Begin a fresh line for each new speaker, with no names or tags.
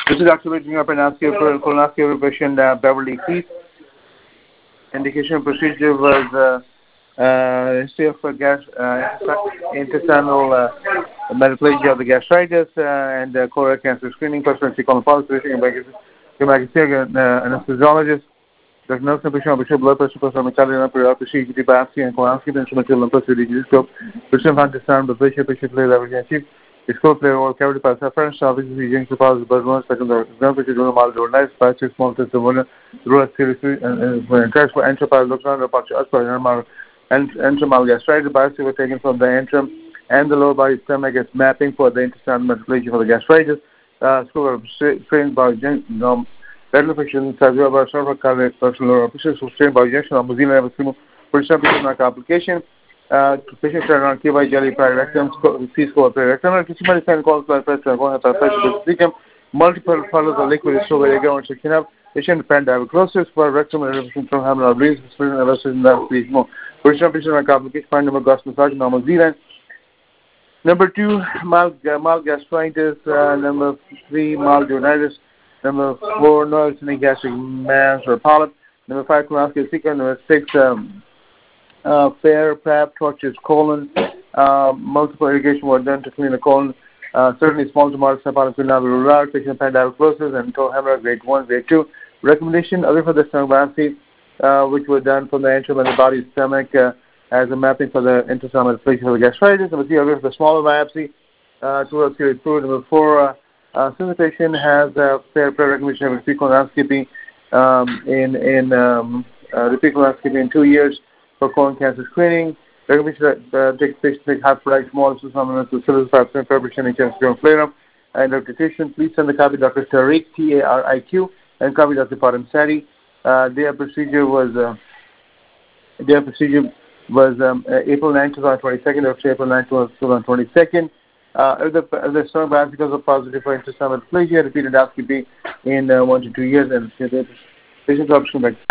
This is Dr. Bridging up and asking for colonoscopy patient Beverly Keith. Indication procedure was history of intestinal metaplasia of the gastritis and colorectal cancer screening, personal colon polyps, anesthesiologist. Dr. Nelson Bishop, blood pressure, CGD biopsy, and colonoscopy instrumental lymphocyte digital patient understand the patient play leverage achieve. Scope player or cavity pass reference, obviously, using the power of the blood, second, the temperature, nice, 5, 6 small test of one, rule seriously, and when test for enteropathy, looks on the part of enteromal gastritis, biopsy was taken from the antrum and the lower body stomach as mapping for the intestinal metaplasia for the gastritis. Scope of strained by Deadly fiction, Savio by Server Cardiac personal officials who strained by injection of Mozilla have a small complication. Patients are on KY jelly rectum, C-score rectum, and somebody can call blood pressure, multiple follows of liquid is so very again checking up. Patient diabetes for rectum and eruption from hammer release, spring eruption that please more. Patient on complication, find number gas massage, normal Zealand. Number 2, mild gastritis. Number 3, mild urinitis. Number 4, neurogenic gastric mass or polyp. Number 5, colonoscopy sequence. Number 6, fair prep torches colon. Multiple irrigation were done to clean the colon. Certainly small to moderate subpalpinal patient diabetes and toe hemorrhage grade 1, grade 2. Recommendation other for the stomach biopsy, which were done from the antrum and the body's stomach as a mapping for the intestinal metaplasia for the gastritis. Number 3, other for the smaller biopsy, towards serious fluid. Number 4, since the patient has fair prep recommendation of repeat colonoscopy repeat colonoscopy in 2 years for colon cancer screening. Recommendation that takes patient take hyperactive molecules to psilocybin preparation and cancer flatum. And Dr. Christian, please send the copy to Dr. Tariq, T-A-R-I-Q, and copy Dr. Padam Sadi. Their procedure was April 9, 2022, Dr. April 9, 2022. If the stomach biopsy because of positive for intestinal metaplasia, repeated endoscopy in 1 to 2 years, and patient's option back.